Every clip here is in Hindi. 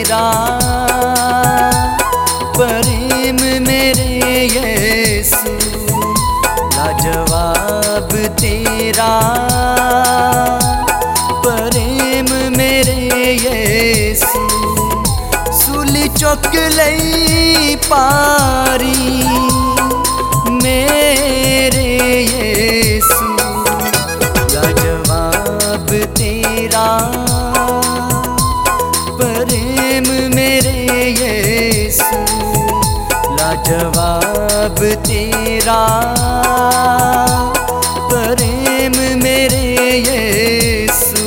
तेरा, प्रेम मेरे यीशु लाजवाब तेरा, प्रेम मेरे यीशु सूली चुक लई पारी मेरे यीशु लाजवाब तेरा, प्रेम मेरे यीशु लाजवाब तेरा, प्रेम मेरे यीशु।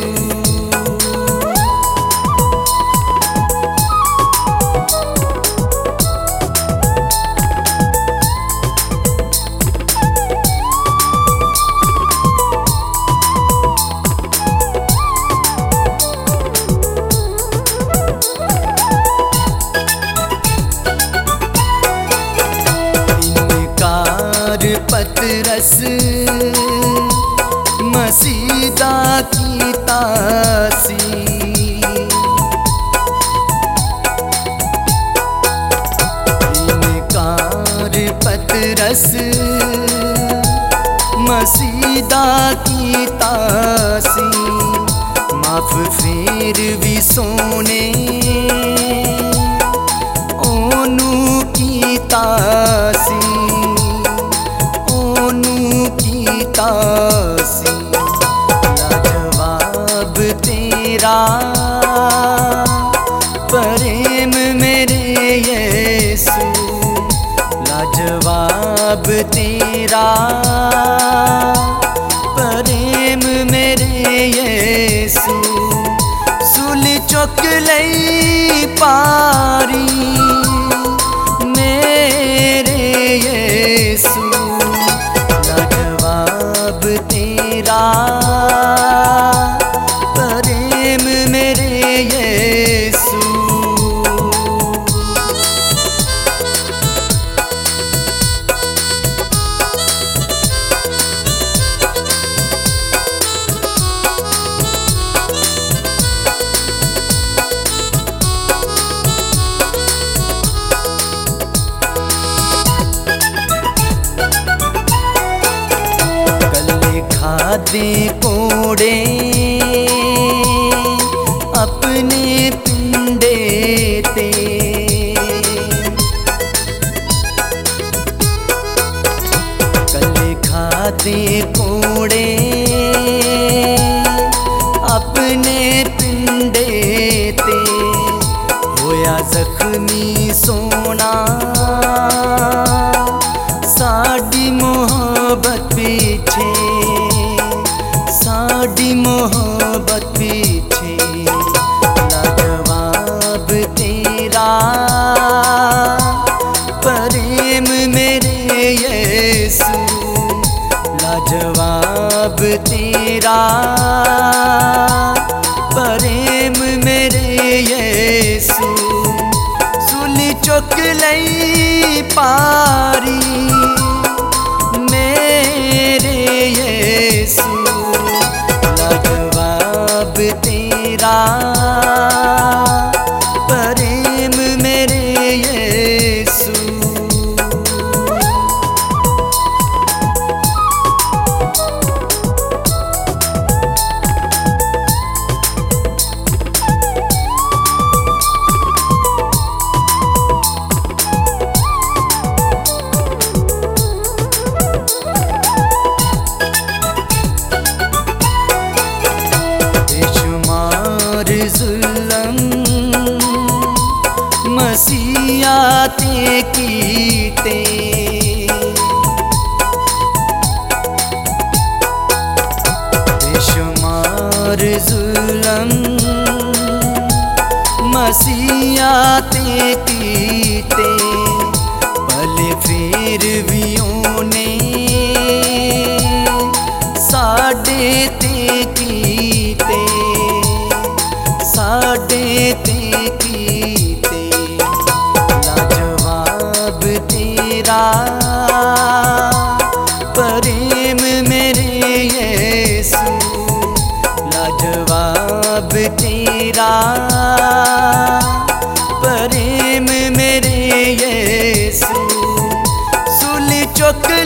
पतरस मसीदा की तासी, इनकार पतरस मसीदा की तासी, माफ फिर भी सोने ओनू की तासी, तासी लाजवाब तेरा, प्रेम मेरे यीशु लाजवाब तेरा, प्रेम मेरे यीशु सूली चुक लई पारी मेरे यीशु लाजवाब तेरा, प्रेम मेरे यीशु। खादे कोड़े अपने पिंडे ते, कल खादे कोड़े अपने पिंडे ते, होया जख्मी सोना साड़ी मोहब्बत पीछे, साड़ी मोहब्बत पीछे लाजवाब तेरा, प्रेम मेरे यीशु लाजवाब तेरा, प्रेम मेरे यीशु सूली चुक लई पारी मेरे यीशु लाजवाब तेरा, प्रेम मेरे यीशु। जुल्म मसीहा ते कीते, बेशुमार जुल्म मसीहा ते कीते, भले फिर भी ओने साडे ते कीते, साडे ते कीते लाजवाब तेरा, प्रेम मेरे यीशु लाजवाब तेरा,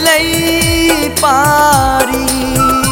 लई पारी।